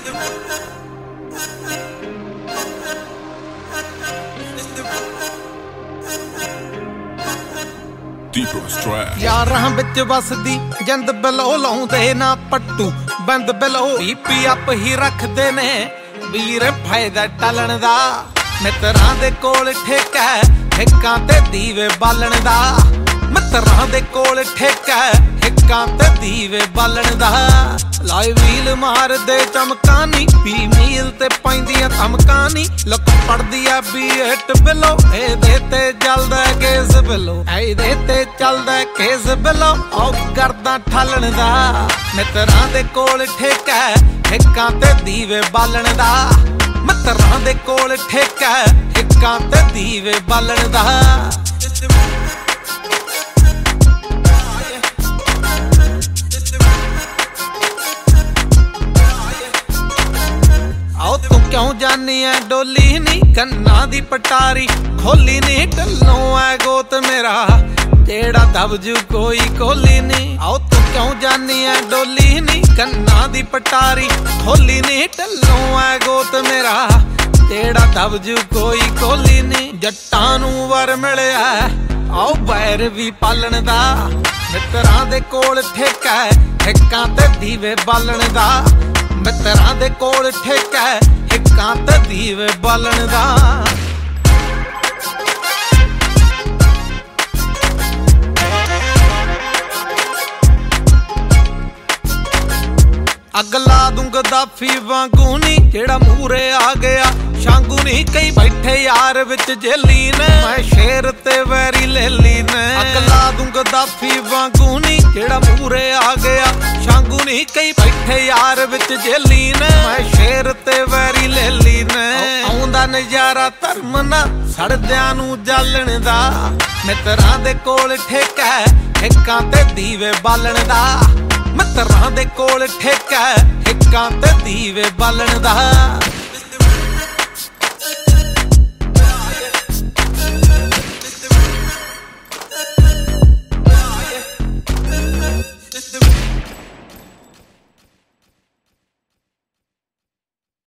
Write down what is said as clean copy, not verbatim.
यारां विच वसदी जिंद below लाउंदे ना पट्टू बंद below BP up ही रखदे ने वीर फायदा टलन दा मित्रां दे कोल ठेका हिक्कां ते दीवे बालण दा मित्रां दे कोल ठेका हिक्कां ते दीवे बालण दा लाई व्हील मार दे चमकां नी पी मील ते पैंदियां धमकां नी लुक पड़दी आ बीएट बिलो एदे ते जलदा केस बिलो एदे ते चलदा केस बिलो ओ करदा ठलण दा मित्रां दे कोल ठेका हिक्कां ते दीवे बालण दा मित्रां दे कोल ठेका हिक्कां ते दीवे बालण दा क्यों जानी है डोली नी कन्ना दी पटारी खोली नी टल्लों है गोत मेरा जेड़ा दबजू कोई कोली नी आओ तू क्यों जानी है डोली नी कन्ना दी पटारी खोली नी टल्लों है गोत मेरा जेड़ा दबजू कोई कोली नी जट्टां नू वर मिलिया आओ बैर भी पालण दा मित्रां दे कोल ठेका हिक्कां ते दीवे बालण दा मित्रां दे कोल ठेका हिक्कां ते दीवे बालण दा अगला दूंगा दाफी वांगू नी जेड़ा मूरे आ गया शांगू नी कई बैठे यार विच जेली ने मैं शेर ते वैरी ले ली ने अगला दूंगा दाफी वांगू नी जेड़ा मूरे आ गया शांगू नी कई बैठे यार विच जेली ने मैं शेर ते वैरी ले ली ने आउंदा नजारा धर्म ना सड़दियां नू जालण दा मित्रां दे कोल ठेका हिक्कां ते दीवे बालण दा मित्रां दे कोल ठेका हिक्कां ते दीवे बालण दा।